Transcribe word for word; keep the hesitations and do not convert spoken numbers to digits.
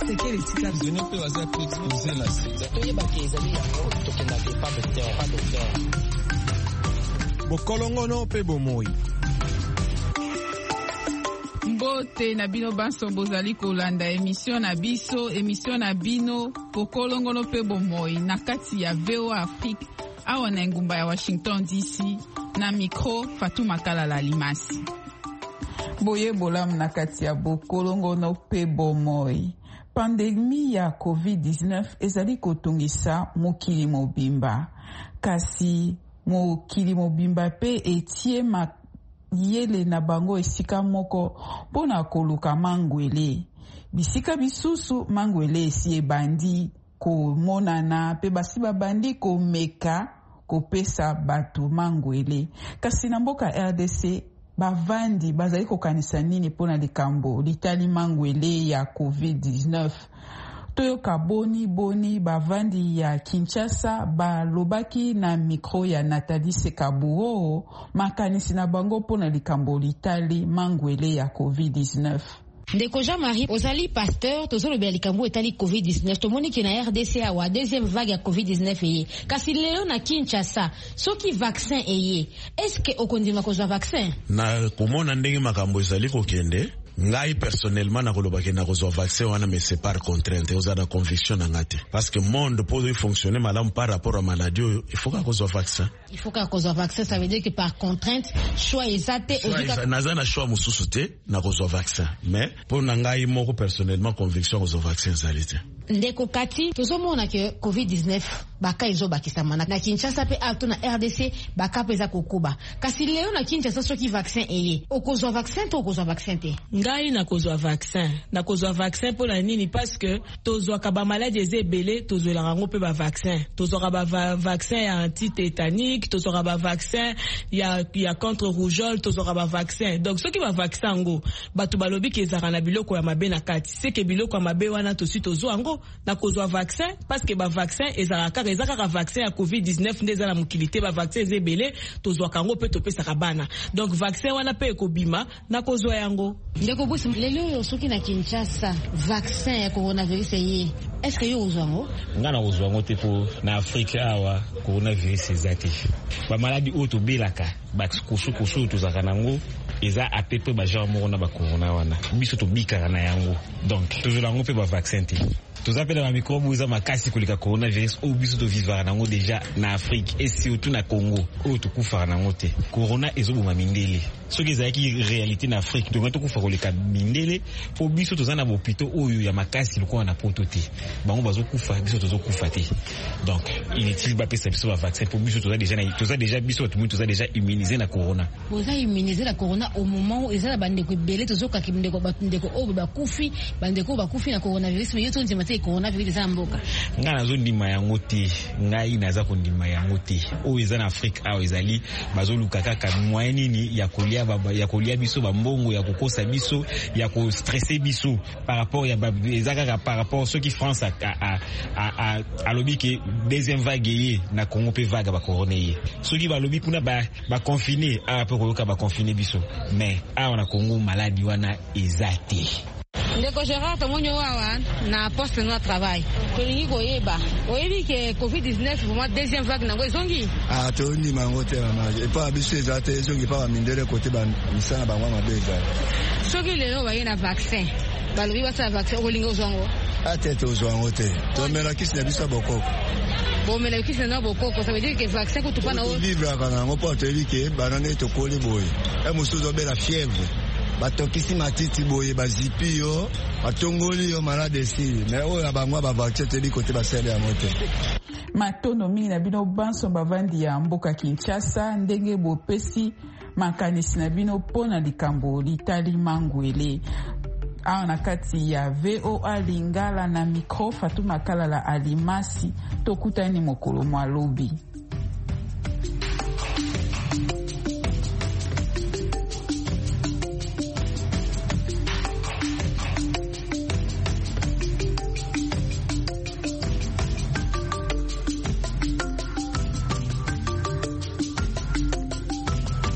n'importe quel esika zone pe baza plus exposé na sida toyeba ke ezali yango tokendaka pas docteur pas docteur bokolongono pe bomoi. Mbote na bino banso bozali kolanda émission na biso émission na bino bokolongono pe bomoi na kati ya V O A Afrique awa na ngumba ya Washington D C na micro Fatuma Kalala Limasi. Boye bolam na kati ya bokolongono pe bomoi. Pandémie ya covid dix-neuf ezali kotungisa mokili mobimba. Kasi mokili mobimba pe etie ma yele na bango esika moko pona koluka mangwele. Bisika bisusu mangwele esi ebandi komonana pe basi babandi komeka kopesa batu mangwele. Kasi na mboka R D C bavandi bazali kokanisa nini pona likambo litali mangwele ya covid dix-neuf. Toyoka boni boni bavandi ya Kinshasa balobaki na mikro ya Nathalie Sekabuo makanisi na bango pona likambo litali mangwele ya covid dix-neuf. Ndeko Jean-Marie ozali pasteur tozolobela likambo etali covid dix-neuf tomoni ki na R D C awa deuxième vague ya covid dix-neuf eye kasi leo na Kinshasa soki vaccin eye est-ce que okondima kozwa vaccin na komona ndenge makambo ezali kokende ngai personnellement na koloba ke na kozwa vaccin wana mais c'est par contrainte oza na conviction na ngate parce que monde pour fonctionner malamu par rapport à maladie il faut ka kozwa vaccin il faut ka kozwa vaccin ça veut dire que par contrainte choix ezate ozika naza na choix mususu te na kozwa vaccin mais pour na ngai moko personnellement conviction kozwa vaccin zalite ndeko kati tozomona ke covid dix-neuf baka ezo bakisama na Kinshasa pe ato na R D C baka peza kokuba kasi leo na Kinshasa soki vaccin eye okozwa vaccin to okozwa vaccin te ngai na kozwa vaccin na kozwa vaccin pour la nini parce que tozwa ka ba maladie ezebele tozwa la rango pe ba vaccin tozwa ba vaccin ya anti-tétanique tozwa ba vaccin ya ya contre rougeole tozwa ba vaccin donc soki ba vaccin ngo batu balobi ke ezaka na biloko ya mabe na kati c'est que biloko ya mabe wana to si tozwa ngo na kozwa vaccin parce que ba vaccin ezaka ezaka ka vaccin ya covid dix-neuf ndeza na mukilité ba vaccin ezebele tozwa kango pe topesa kabana donc vaccin wana pe ekobima na kozwa yango ndeko busi lelo soki na Kinshasa vaccin ya coronavirus eye est-ce que yo ozwango ngana ozwango te po na Afrique awa coronavirus ezati ba maladie auto belaka ba kushu kushu tozaka nango eza apepe ba genre na ba corona wana biso to bika na yango donc tozolango pe ba vaccin te tozapela ba microbe uza makasi kolika coronavirus au biso to vivre nango déjà na Afrique et surtout na Congo o to kufa nango te corona ezoboma mindele soki ezaki réalité na Afrique to ngato kufa kolika mindele po biso tozana ba hôpitaux oyo ya makasi lokwa na poto te bango bazo kufa biso tozo kufa te donc inutile ba pesa biso ba vaccin po biso toza déjà na toza déjà biso to toza déjà immunisé na corona boza immunisé na corona au moment où ezala bandeko belé tozoka kimndeko bandeko o ba kufi bandeko ba kufi na coronavirus mais yoto ndima te coronavirus za mboka nga nazo ndima yango te ngai naza kondima yango te o eza na Afrique awa ezali bazoluka kaka moyen nini ya kolia baba ya kolia biso ba mbongo ya kokosa biso ya ko stresser biso par rapport ya ezaka par rapport ce qui France a a a a lobby ke deuxième vague na Congo pe vague ba corona ye soki ba lobby kuna ba ba confiner a pe ko ba confiner biso mais awa na Congo maladie wana ezate ndeko Gérard tomonyo wawa na poste no travail tolingi koyeba oyebi ke covid dix-neuf pour moi deuxième vague nango ezongi ah to ni mango te mama et pas biso ezate ezongi pa mindele côté ba misana ba mama beza soki lelo ba yena vaccin balobi basa vaccin olingi ozongo atete ozongo te to mela kisi na biso bokoko bon mais la kisi na bokoko ça veut dire que vaccin ko tupana o vivre kana ngo po te ke banane to koli boy e musuzo be la fièvre batokisi matiti boye bazipi yo batongoli yo malade esili mais oyo abangwa ba vaccin te biko te basele ya moto matono mingi na bino banso bavandi ya mboka Kinshasa ndenge bopesi makanisi na bino pona likambo litali mangwele awa na kati ya V O A Lingala na micro Fatuma Kalala Alimasi tokutani mokolo mwalobi